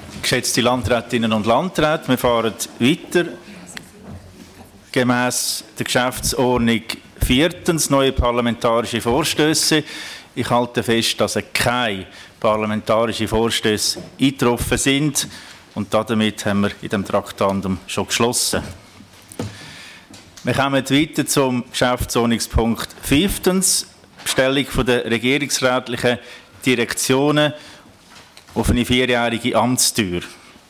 Geschätzte Landrätinnen und Landräte, wir fahren weiter. Gemäss der Geschäftsordnung 4. neue parlamentarische Vorstöße. Ich halte fest, dass keine parlamentarischen Vorstöße eingetroffen sind und damit haben wir in dem Traktandum schon geschlossen. Wir kommen weiter zum Geschäftsordnungspunkt 5. Bestellung der regierungsrätlichen Direktionen auf eine 4-jährige Amtsdauer.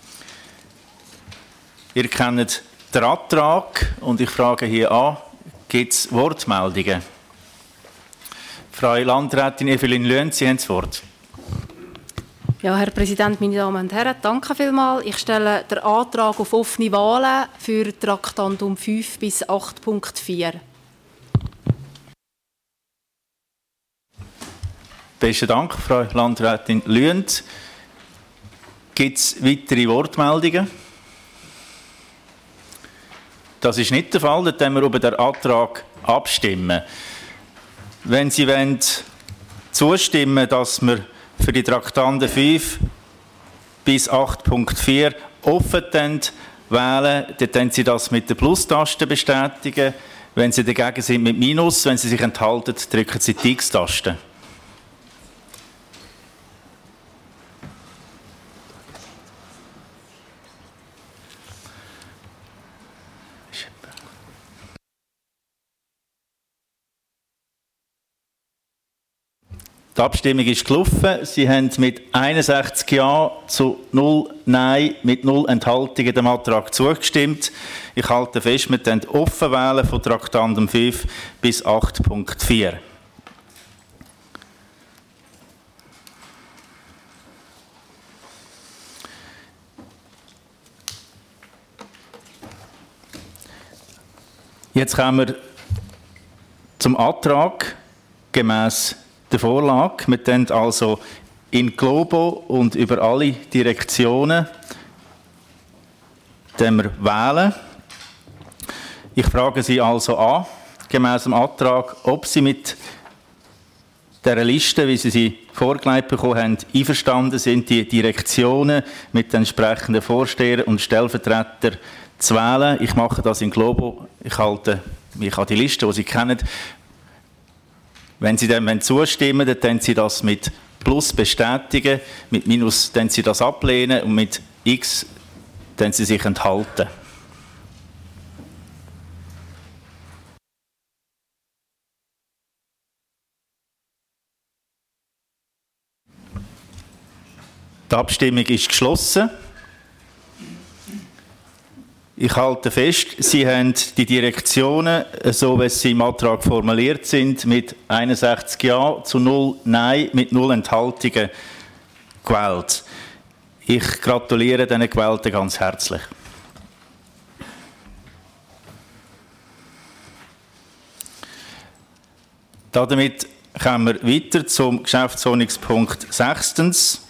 Ihr kennt den Antrag und ich frage hier an, gibt es Wortmeldungen? Frau Landrätin Evelyn Lüend, Sie haben das Wort. Ja, Herr Präsident, meine Damen und Herren, danke vielmals. Ich stelle den Antrag auf offene Wahlen für Traktandum 5 bis 8.4. Besten Dank, Frau Landrätin Lüend. Gibt es weitere Wortmeldungen? Das ist nicht der Fall, dann wir über den Antrag abstimmen. Wenn Sie zustimmen wollen, dass wir für die Traktanten 5 bis 8.4 offen wählen, dann können Sie das mit der Plus-Taste bestätigen. Wenn Sie dagegen sind, mit Minus. Wenn Sie sich enthalten, drücken Sie die X-Taste. Die Abstimmung ist gelaufen. Sie haben mit 61 Ja zu 0 Nein mit 0 Enthaltungen dem Antrag zugestimmt. Ich halte fest, wir können offen wählen von Traktandum 5 bis 8.4. Jetzt kommen wir zum Antrag gemäss der Vorlage. Wir können also in globo und über alle Direktionen wählen. Ich frage Sie also an, gemäss dem Antrag, ob Sie mit dieser Liste, wie Sie sie vorgelegt bekommen haben, einverstanden sind, die Direktionen mit den entsprechenden Vorstehern und Stellvertretern zu wählen. Ich mache das in globo. Ich halte mich an die Liste, die Sie kennen. Wenn Sie dem zustimmen, dann können Sie das mit Plus bestätigen, mit Minus können Sie das ablehnen und mit X können Sie sich enthalten. Die Abstimmung ist geschlossen. Ich halte fest, Sie haben die Direktionen, so wie sie im Antrag formuliert sind, mit 61 Ja zu 0 Nein mit 0 Enthaltungen gewählt. Ich gratuliere diesen Gewählten ganz herzlich. Damit kommen wir weiter zum Geschäftsordnungspunkt 6.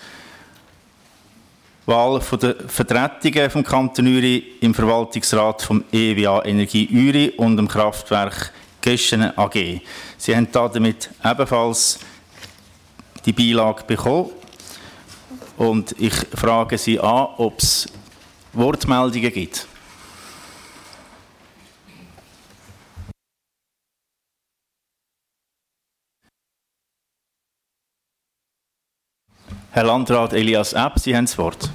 Wahl der Vertretungen vom Kanton Uri im Verwaltungsrat vom EWA Energie Uri und dem Kraftwerk Göschenen AG. Sie haben damit ebenfalls die Beilage bekommen. Und ich frage Sie an, ob es Wortmeldungen gibt. Herr Landrat Elias Epp, Sie haben das Wort.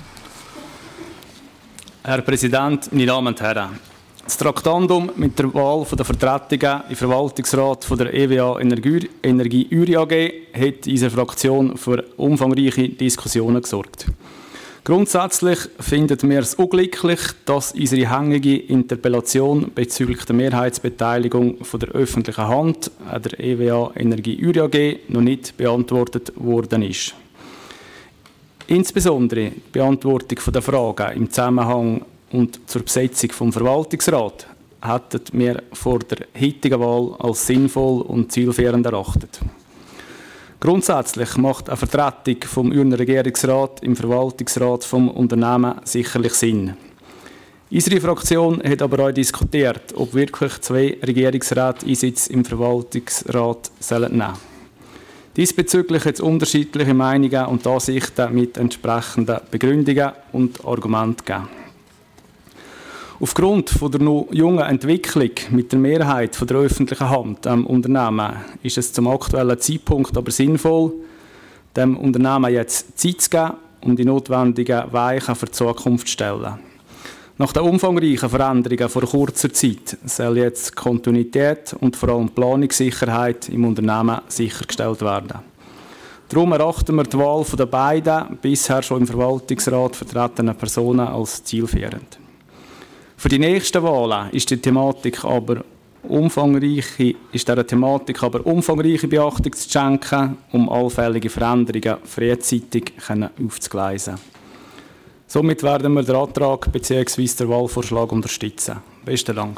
Herr Präsident, meine Damen und Herren. Das Traktandum mit der Wahl der Vertretungen im Verwaltungsrat der EWA Energie Uri AG hat in unserer Fraktion für umfangreiche Diskussionen gesorgt. Grundsätzlich finden wir es unglücklich, dass unsere hängige Interpellation bezüglich der Mehrheitsbeteiligung von der öffentlichen Hand an der EWA Energie Uri AG noch nicht beantwortet worden ist. Insbesondere die Beantwortung der Fragen im Zusammenhang und zur Besetzung des Verwaltungsrats hätten wir vor der heutigen Wahl als sinnvoll und zielführend erachtet. Grundsätzlich macht eine Vertretung vom Urner Regierungsrat im Verwaltungsrat vom Unternehmen sicherlich Sinn. Unsere Fraktion hat aber auch diskutiert, ob wirklich 2 Regierungsräte Einsitz im Verwaltungsrat nehmen sollen. Diesbezüglich hat es unterschiedliche Meinungen und Ansichten mit entsprechenden Begründungen und Argumenten gegeben. Aufgrund von der noch jungen Entwicklung mit der Mehrheit von der öffentlichen Hand am Unternehmen ist es zum aktuellen Zeitpunkt aber sinnvoll, dem Unternehmen jetzt Zeit zu geben, um die notwendigen Weichen für die Zukunft zu stellen. Nach den umfangreichen Veränderungen vor kurzer Zeit soll jetzt Kontinuität und vor allem Planungssicherheit im Unternehmen sichergestellt werden. Darum erachten wir die Wahl der beiden bisher schon im Verwaltungsrat vertretenen Personen als zielführend. Für die nächsten Wahlen ist dieser Thematik aber umfangreiche Beachtung zu schenken, um allfällige Veränderungen frühzeitig aufzugleisen. Somit werden wir den Antrag bzw. den Wahlvorschlag unterstützen. Besten Dank.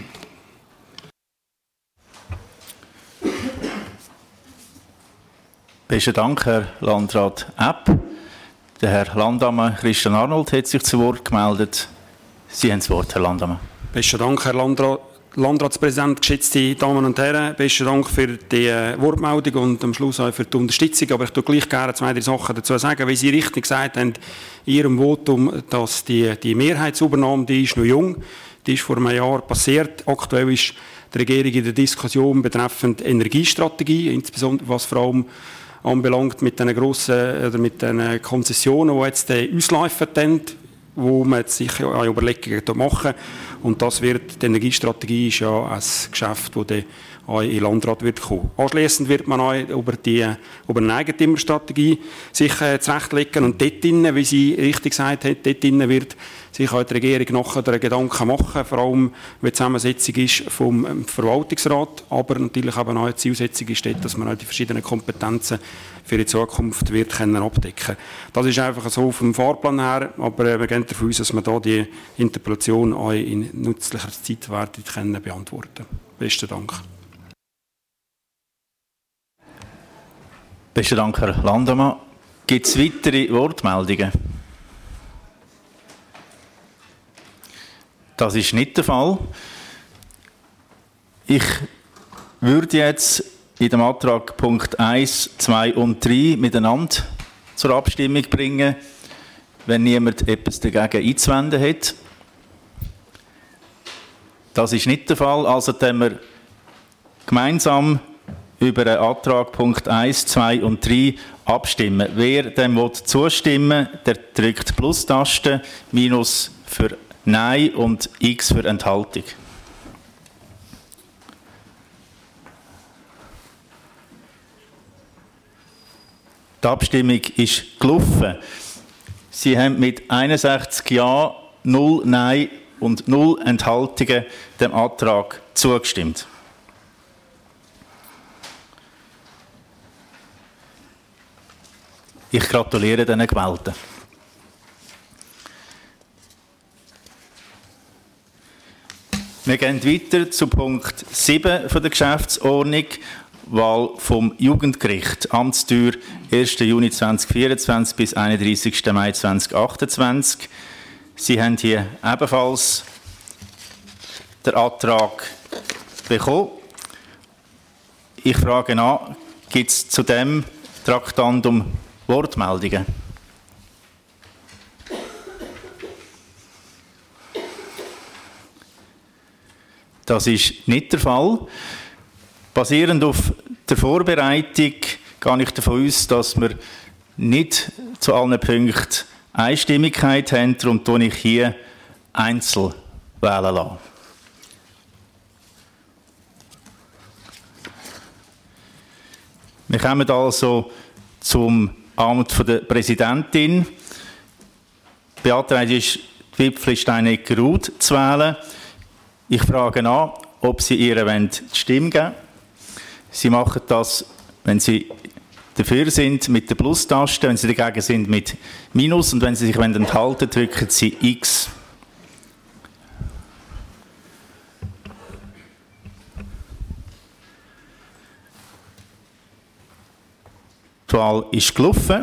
Besten Dank, Herr Landrat Epp. Der Herr Landammer Christian Arnold hat sich zu Wort gemeldet. Sie haben das Wort, Herr Landammer. Besten Dank, Herr Landratspräsident, geschätzte Damen und Herren. Besten Dank für die Wortmeldung und am Schluss auch für die Unterstützung. Aber ich tue gleich gerne 2-3 Sachen dazu sagen. Wie Sie richtig gesagt haben in Ihrem Votum, dass die Mehrheitsübernahme, die ist noch jung, die ist vor einem Jahr passiert. Aktuell ist die Regierung in der Diskussion betreffend Energiestrategie, insbesondere was vor allem anbelangt mit den grossen oder mit den Konzessionen, die jetzt auslaufen, wo man sich auch Überlegungen machen. Und das wird, die Energiestrategie ist ja ein Geschäft, das dann auch in den Landrat wird kommen. Anschliessend wird man auch über eine Eigentümerstrategie sich zurechtlegen. Und dort drinnen, wie Sie richtig gesagt haben, dort drinnen wird sich auch die Regierung nachher Gedanken machen, vor allem, wie die Zusammensetzung ist vom Verwaltungsrat, aber natürlich eben auch die Zielsetzung ist dort, dass man auch die verschiedenen Kompetenzen für die Zukunft wird können abdecken. Das ist einfach so vom Fahrplan her, aber wir gehen davon aus, dass wir da die Interpellation auch in nützlicher Zeit werden beantworten. Besten Dank. Besten Dank, Herr Landammer. Gibt es weitere Wortmeldungen? Das ist nicht der Fall. Ich würde jetzt in dem Antrag Punkt 1, 2 und 3 miteinander zur Abstimmung bringen, wenn niemand etwas dagegen einzuwenden hat. Das ist nicht der Fall. Also dann wir gemeinsam über den Antrag Punkt 1, 2 und 3 abstimmen. Wer dem zustimmen will, der drückt die Plus-Taste, Minus für Nein und X für Enthaltung. Die Abstimmung ist gelaufen. Sie haben mit 61 Ja, 0 Nein und 0 Enthaltungen dem Antrag zugestimmt. Ich gratuliere den Gewählten. Wir gehen weiter zu Punkt 7 der Geschäftsordnung, Wahl vom Jugendgericht, Amtsdauer 1. Juni 2024 bis 31. Mai 2028. Sie haben hier ebenfalls den Antrag bekommen. Ich frage nach, gibt es zu dem Traktandum Wortmeldungen? Das ist nicht der Fall. Basierend auf der Vorbereitung gehe ich davon aus, dass wir nicht zu allen Punkten Einstimmigkeit haben. Darum tue ich hier einzeln wählen lassen. Wir kommen also zum Amt der Präsidentin. Beantragt ist, die Wipfli Steinegger-Ruth zu wählen. Ich frage an, ob Sie ihr die Stimme geben wollen. Sie machen das, wenn Sie dafür sind, mit der Plus-Taste, wenn Sie dagegen sind, mit Minus und wenn Sie sich enthalten, drücken Sie X. Die Wahl ist gelaufen.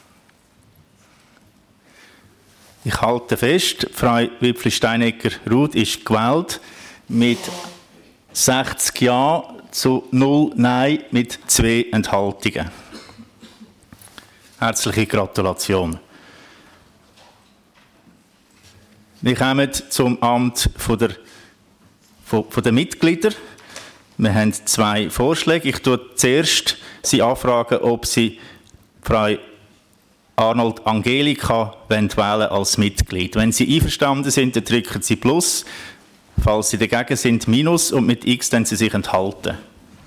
Ich halte fest, Frau Wipfli Steinegger-Ruth ist gewählt mit 60 Ja, zu 0 Nein mit 2 Enthaltungen. Herzliche Gratulation. Wir kommen zum Amt von der Mitglieder. Wir haben 2 Vorschläge. Ich tue zuerst Sie anfragen, ob Sie Frau Arnold Angelika wählen als Mitglied. Wenn Sie einverstanden sind, dann drücken Sie Plus. Falls Sie dagegen sind, Minus. Und mit X dann Sie sich enthalten.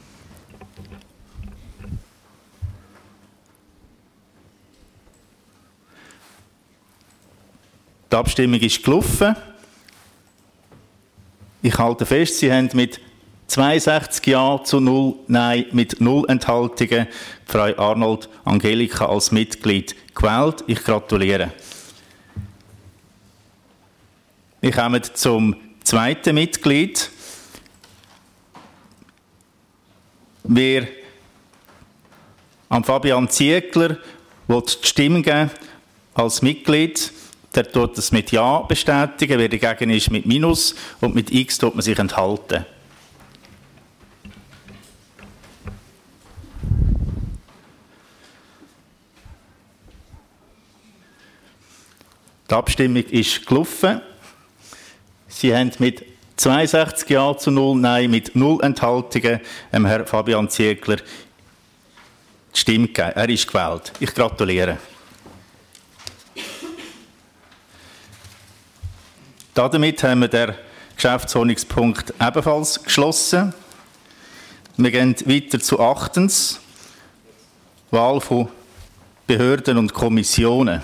Die Abstimmung ist gelaufen. Ich halte fest, Sie haben mit 62 Ja zu 0 Nein mit 0 Enthaltungen Frau Arnold Angelika als Mitglied gewählt. Ich gratuliere. Wir kommen zum zweiten Mitglied. Wer an Fabian Ziegler die Stimme geben als Mitglied, der tut das mit Ja bestätigen. Wer dagegen ist, mit Minus. Und mit X tut man sich enthalten. Die Abstimmung ist gelaufen. Sie haben mit 62 Ja zu 0 Nein mit 0 Enthaltungen Herrn Fabian Ziegler die Stimme gegeben. Er ist gewählt. Ich gratuliere. Damit haben wir den Geschäftsordnungspunkt ebenfalls geschlossen. Wir gehen weiter zu 8. Wahl von Behörden und Kommissionen.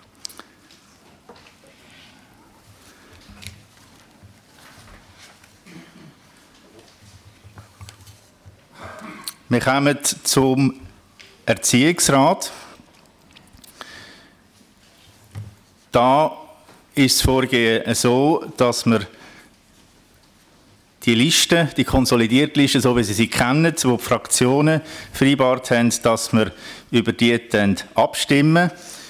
Wir kommen zum Erziehungsrat. Da ist das Vorgehen so, dass wir die Liste, die konsolidierte Liste, so wie Sie sie kennen, wo die Fraktionen vereinbart haben, dass wir über die dann abstimmen.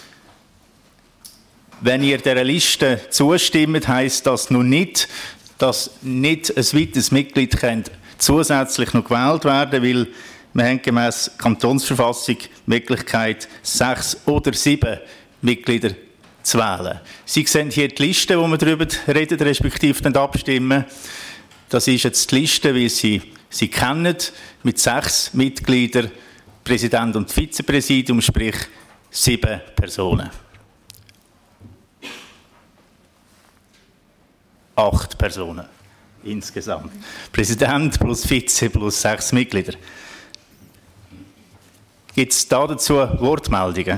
Wenn ihr dieser Liste zustimmt, heisst das noch nicht, dass nicht ein weiteres Mitglied zusätzlich noch gewählt werden, weil wir haben gemäss Kantonsverfassung die Möglichkeit, 6 oder 7 Mitglieder zu wählen. Sie sehen hier die Liste, wo wir darüber reden, respektive dann abstimmen. Das ist jetzt die Liste, wie Sie kennen, mit 6 Mitgliedern, Präsident und Vizepräsidium, sprich 7 Personen. 8 Personen insgesamt. Präsident plus Vize plus 6 Mitglieder. Gibt es dazu Wortmeldungen?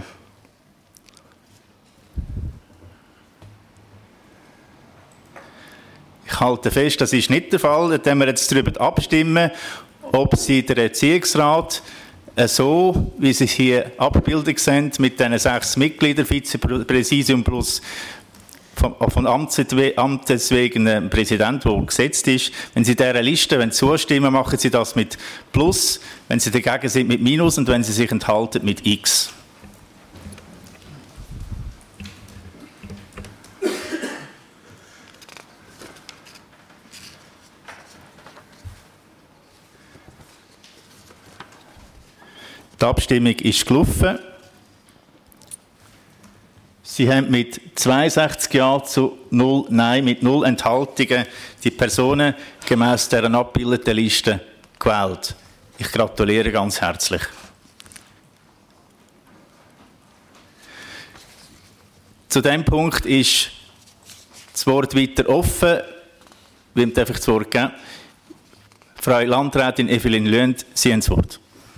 Ich halte fest, das ist nicht der Fall. Dann wir jetzt darüber abstimmen, ob Sie der Erziehungsrat so, wie Sie es hier abgebildet sehen, mit diesen 6 Mitgliedern, Vizepräsidium plus von Amtes wegen ein Präsident, der gesetzt ist. Wenn Sie dieser Liste zustimmen, machen Sie das mit Plus, wenn Sie dagegen sind mit Minus und wenn Sie sich enthalten mit X. Die Abstimmung ist gelaufen. Sie haben mit 62 Ja zu 0 Nein mit 0 Enthaltungen die Personen gemäss dieser abbildeten Liste gewählt. Ich gratuliere ganz herzlich. Zu diesem Punkt ist das Wort weiter offen. Wem darf ich das Wort geben? Frau Landrätin Evelyn Lünd, Sie haben das Wort.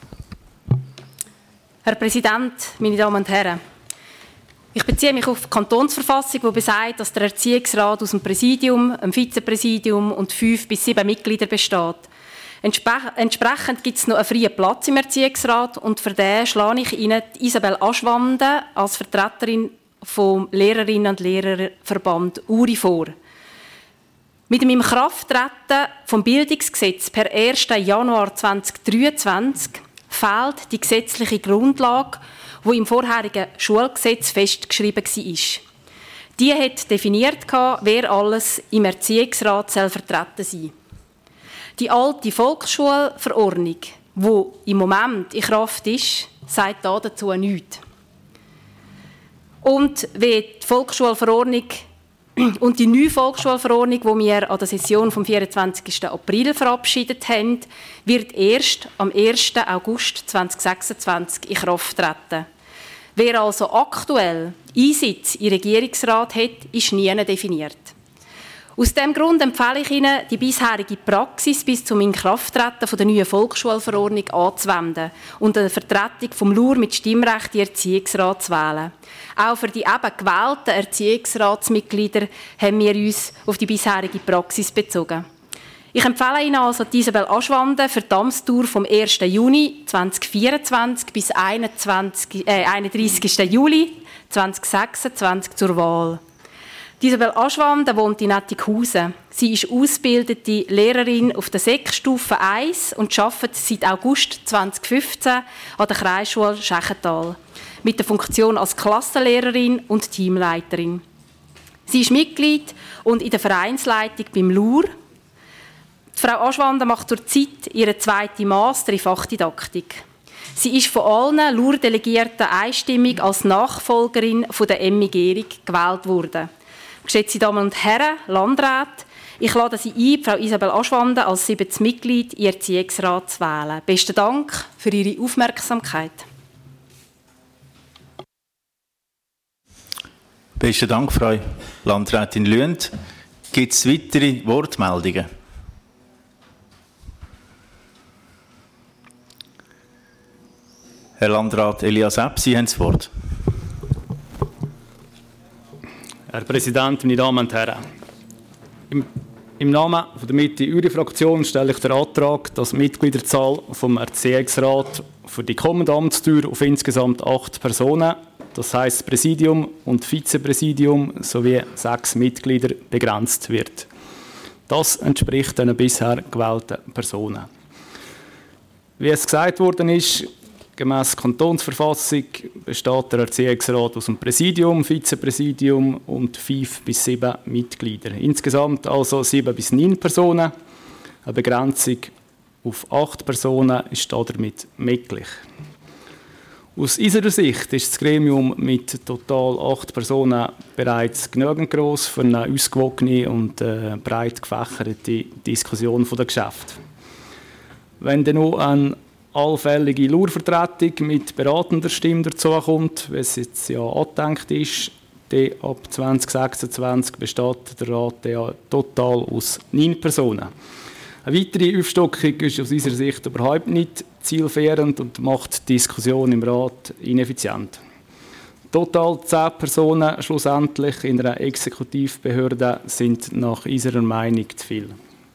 Herr Präsident, meine Damen und Herren. Ich beziehe mich auf die Kantonsverfassung, die besagt, dass der Erziehungsrat aus dem Präsidium, einem Vizepräsidium und 5 bis 7 Mitgliedern besteht. Entsprechend gibt es noch einen freien Platz im Erziehungsrat und für den schlage ich Ihnen Isabel Aschwande als Vertreterin vom Lehrerinnen- und Lehrerverband URI vor. Mit dem Inkrafttreten vom Bildungsgesetz per 1. Januar 2023 fehlt die gesetzliche Grundlage, die im vorherigen Schulgesetz festgeschrieben war. Die hat definiert, wer alles im Erziehungsrat vertreten sein soll. Die alte Volksschulverordnung, die im Moment in Kraft ist, sagt dazu nichts. Und wie die Volksschulverordnung und die neue Volksschulverordnung, die wir an der Session vom 24. April verabschiedet haben, wird erst am 1. August 2026 in Kraft treten. Wer also aktuell Einsitz im Regierungsrat hat, ist nie definiert. Aus diesem Grund empfehle ich Ihnen, die bisherige Praxis bis zum Inkrafttreten der neuen Volksschulverordnung anzuwenden und eine Vertretung vom LUR mit Stimmrecht in den Erziehungsrat zu wählen. Auch für die eben gewählten Erziehungsratsmitglieder haben wir uns auf die bisherige Praxis bezogen. Ich empfehle Ihnen also Isabel Aschwanden für die Amtsdauer vom 1. Juni 2024 bis 31. Juli 2026 zur Wahl. Isabel Aschwanden wohnt in Ettighausen. Sie ist ausgebildete Lehrerin auf der Sekstufe 1 und arbeitet seit August 2015 an der Kreisschule Schächental mit der Funktion als Klassenlehrerin und Teamleiterin. Sie ist Mitglied und in der Vereinsleitung beim LUR. Frau Aschwanden macht zurzeit ihren zweiten Master in Fachdidaktik. Sie ist von allen LUR-Delegierten einstimmig als Nachfolgerin von der Emmy Gehrig gewählt worden. Geschätzte Damen und Herren, Landräte, ich lade Sie ein, Frau Isabel Aschwanden als 7. Mitglied in den Erziehungsrat zu wählen. Besten Dank für Ihre Aufmerksamkeit. Besten Dank, Frau Landrätin Lüend. Gibt es weitere Wortmeldungen? Herr Landrat Elias Epp, Sie haben das Wort. Herr Präsident, meine Damen und Herren. Im Namen der Mitte-Uri-Fraktion stelle ich den Antrag, dass die Mitgliederzahl vom Erziehungsrat für die kommende Amtsdauer auf insgesamt 8 Personen, das heisst Präsidium und Vizepräsidium sowie 6 Mitglieder, begrenzt wird. Das entspricht den bisher gewählten Personen. Wie es gesagt worden ist, gemäss Kantonsverfassung besteht der Erziehungsrat aus dem Präsidium, Vizepräsidium und 5 bis 7 Mitglieder. Insgesamt also 7 bis 9 Personen. Eine Begrenzung auf 8 Personen ist damit möglich. Aus unserer Sicht ist das Gremium mit total 8 Personen bereits genügend gross für eine ausgewogene und breit gefächerte Diskussion der Geschäfte. Wenn dann noch eine allfällige LUR-Vertretung mit beratender Stimme dazukommt, wie es jetzt ja angedenkt ist, dann ab 2026 besteht der Rat ja total aus 9 Personen. Eine weitere Aufstockung ist aus unserer Sicht überhaupt nicht zielführend und macht die Diskussion im Rat ineffizient. Total 10 Personen schlussendlich in einer Exekutivbehörde sind nach unserer Meinung zu viel.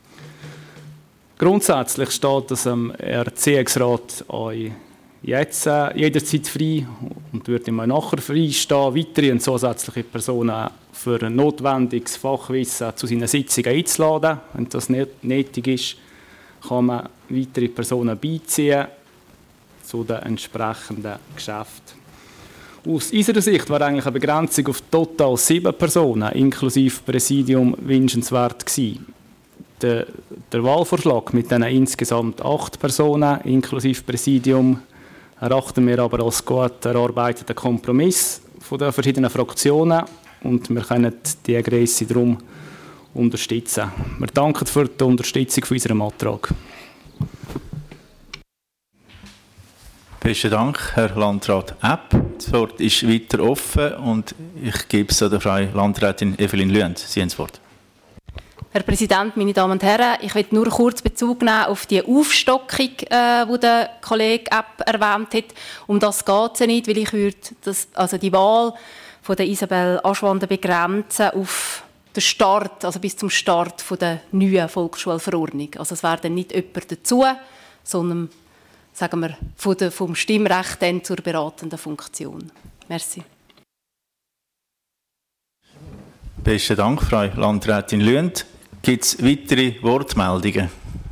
Grundsätzlich steht es dem Erziehungsrat jetzt jederzeit frei und wird immer nachher frei stehen, weitere und zusätzliche Personen für ein notwendiges Fachwissen zu seinen Sitzungen einzuladen. Wenn das nicht nötig ist, kann man weitere Personen beiziehen zu den entsprechenden Geschäften. Aus unserer Sicht war eigentlich eine Begrenzung auf total 7 Personen inklusive Präsidium wünschenswert gewesen. Der Wahlvorschlag mit diesen insgesamt 8 Personen inklusive Präsidium erachten wir aber als gut erarbeiteten Kompromiss von den verschiedenen Fraktionen und wir können die Grösse darum unterstützen. Wir danken für die Unterstützung von unserem Antrag. Besten Dank, Herr Landrat Epp. Das Wort ist weiter offen und ich gebe es an der Frau Landrätin Evelyn Lüend. Sie haben das Wort. Herr Präsident, meine Damen und Herren, ich will nur kurz Bezug nehmen auf die Aufstockung, die der Kollege Epp erwähnt hat. Um das geht es ja nicht, weil ich würde die Wahl von der Isabel Aschwanden begrenzen auf den Start, also bis zum Start von der neuen Volksschulverordnung. Also es wäre dann nicht jemand dazu, sondern sagen wir, vom Stimmrecht dann zur beratenden Funktion. Merci. Besten Dank, Frau Landrätin Lüend. Gibt es weitere Wortmeldungen?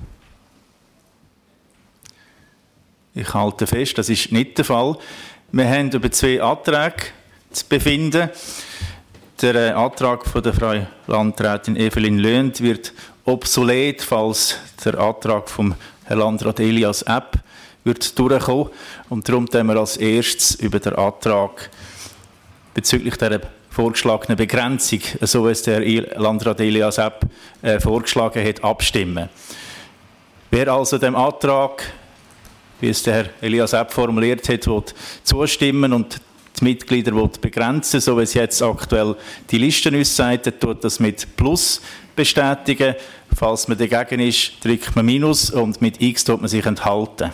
Ich halte fest, das ist nicht der Fall. Wir haben über 2 Anträge zu befinden. Der Antrag von der Frau Landrätin Evelyn Lüend wird obsolet, falls der Antrag vom Herrn Landrat Elias Epp wird durchkommen. Und darum werden wir als erstes über den Antrag bezüglich der vorgeschlagenen Begrenzung, so wie es der Landrat Elias Epp vorgeschlagen hat, abstimmen. Wer also dem Antrag, wie es der Herr Elias Epp formuliert hat, will zustimmen und die Mitglieder begrenzen, so wie es jetzt aktuell die Liste uns sagt, tut das mit Plus bestätigen. Falls man dagegen ist, drückt man Minus und mit X tut man sich enthalten.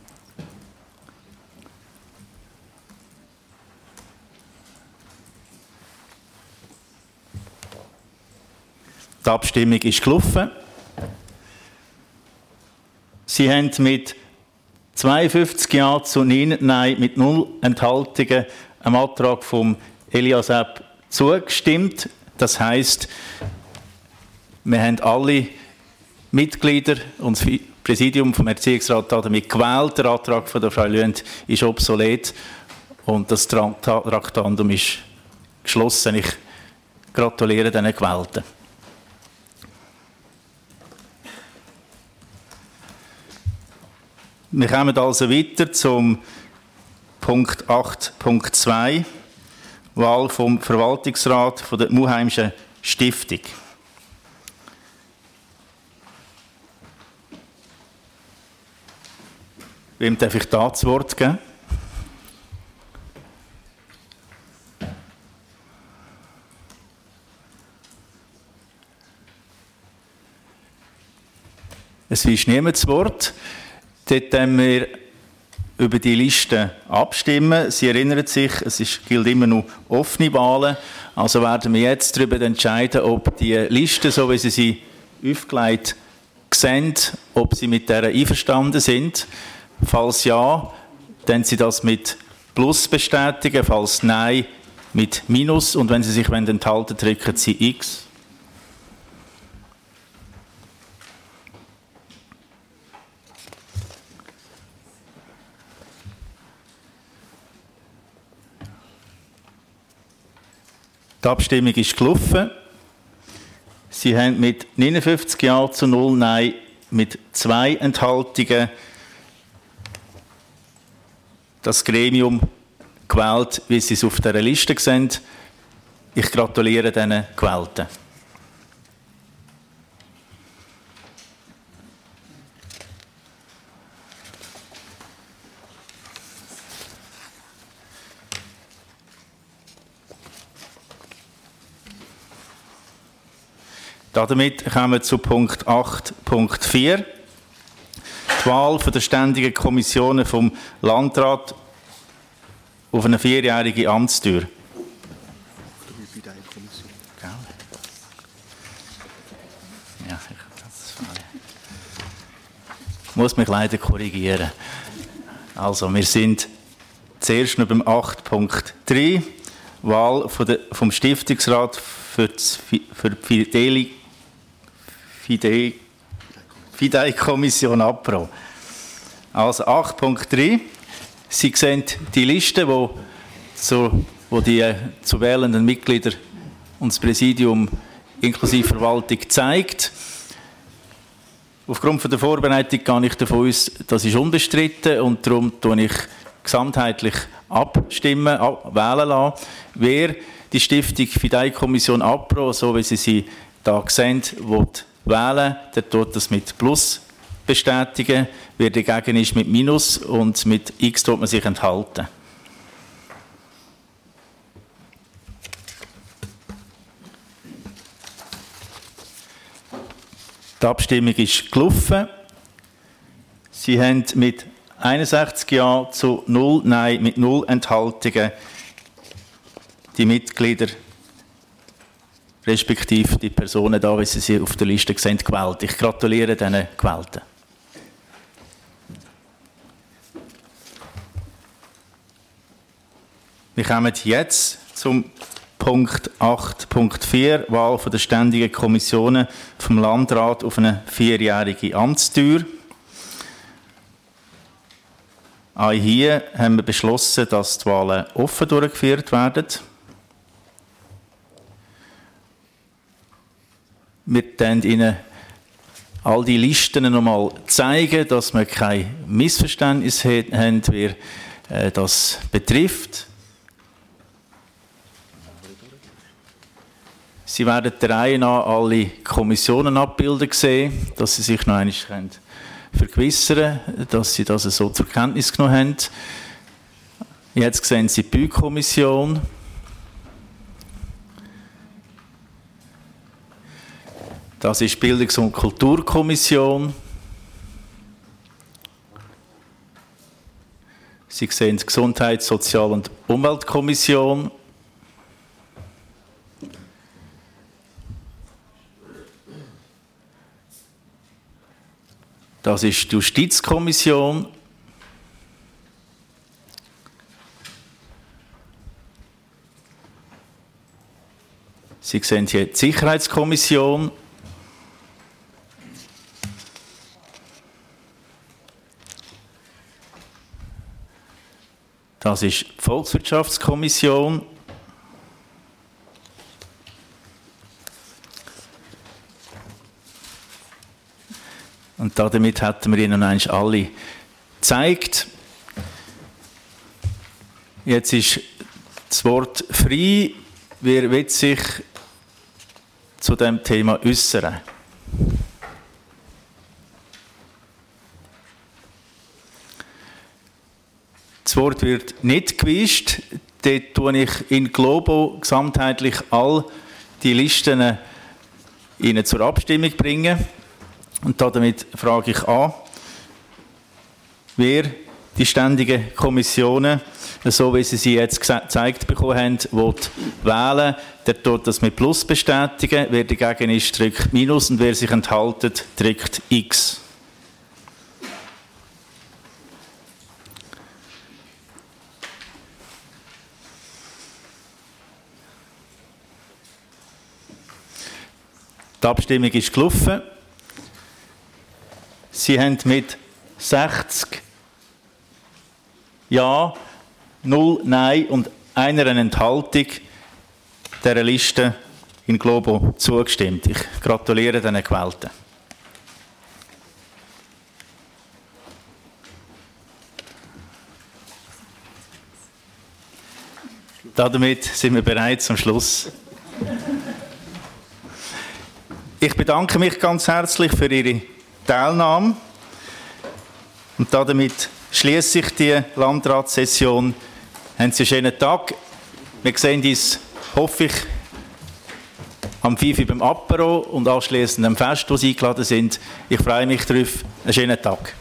Die Abstimmung ist gelaufen. Sie haben mit 52 Ja zu 9 Nein mit 0 Enthaltungen am Antrag von Elias Epp zugestimmt. Das heisst, wir haben alle Mitglieder und das Präsidium vom Erziehungsrat damit gewählt. Der Antrag von der Frau Lüend ist obsolet und das Traktandum ist geschlossen. Ich gratuliere den Gewählten. Wir kommen also weiter zum Punkt 8.2, Wahl vom Verwaltungsrat von der Muheimschen Stiftung. Wem darf ich da das Wort geben? Es ist niemand das Wort. Dort werden wir über die Liste abstimmen. Sie erinnern sich, gilt immer noch offene Wahlen. Also werden wir jetzt darüber entscheiden, ob die Liste, so wie sie aufgelegt sehen, ob sie mit der einverstanden sind. Falls ja, dann sie das mit Plus bestätigen, falls nein, mit Minus. Und wenn sie sich enthalten, drücken sie X. Die Abstimmung ist gelaufen. Sie haben mit 59 Ja zu 0 Nein mit 2 Enthaltungen das Gremium gewählt, wie Sie es auf dieser Liste sehen. Ich gratuliere diesen Gewählten. Damit kommen wir zu Punkt 8.4. Die Wahl der ständigen Kommissionen vom Landrat auf eine 4-jährige Amtsdauer. Ja, ich muss mich leider korrigieren. Also, wir sind zuerst noch beim 8.3, Wahl vom Stiftungsrat für die Fidei-Kommission APRO. Also 8.3. Sie sehen die Liste, wo die zu wählenden Mitglieder und das Präsidium inklusive Verwaltung zeigt. Aufgrund von der Vorbereitung gehe ich davon aus, das ist unbestritten und darum tue ich gesamtheitlich abstimmen, wählen lassen. Wer die Stiftung Fidei-Kommission APRO, so wie Sie hier sehen, will wählen, der tut das mit Plus bestätigen. Wer dagegen ist, mit Minus und mit X tut man sich enthalten. Die Abstimmung ist gelaufen. Sie haben mit 61 Ja zu 0 Nein mit 0 Enthaltungen die Mitglieder respektive die Personen da, wie Sie auf der Liste sehen, gewählt. Ich gratuliere diesen Gewählten. Wir kommen jetzt zum Punkt 8.4, Wahl der ständigen Kommissionen vom Landrat auf eine 4-jährige Amtsdauer. Auch hier haben wir beschlossen, dass die Wahlen offen durchgeführt werden. Wir werden Ihnen all die Listen nochmal zeigen, dass wir kein Missverständnis haben, wer das betrifft. Sie werden der Reihe nach alle Kommissionen abbilden sehen, dass Sie sich noch einmal vergewissern können, dass Sie das so zur Kenntnis genommen haben. Jetzt sehen Sie die Bühlkommission. Das ist die Bildungs- und Kulturkommission. Sie sehen die Gesundheits-, Sozial- und Umweltkommission. Das ist die Justizkommission. Sie sehen hier die Sicherheitskommission. Das ist die Volkswirtschaftskommission. Und damit hätten wir Ihnen eigentlich alle gezeigt. Jetzt ist das Wort frei. Wer will sich zu diesem Thema äußern? Das Wort wird nicht gewischt. Dort tue ich in globo gesamtheitlich all die Listen Ihnen zur Abstimmung bringen. Und damit frage ich an, wer die ständigen Kommissionen, so wie Sie sie jetzt gezeigt bekommen haben, will wählen, der tut das mit Plus bestätigen. Wer dagegen ist, drückt Minus und wer sich enthaltet, drückt X. Die Abstimmung ist gelaufen. Sie haben mit 60 Ja, 0 Nein und einer Enthaltung dieser Liste in globo zugestimmt. Ich gratuliere den Gewählten. Damit sind wir bereit zum Schluss. Ich bedanke mich ganz herzlich für Ihre Teilnahme und damit schließe ich die Landratssession. Haben Sie einen schönen Tag. Wir sehen uns, hoffe ich, am 5 Uhr beim Apero und anschliessend am Fest, wo Sie eingeladen sind. Ich freue mich darauf. Einen schönen Tag.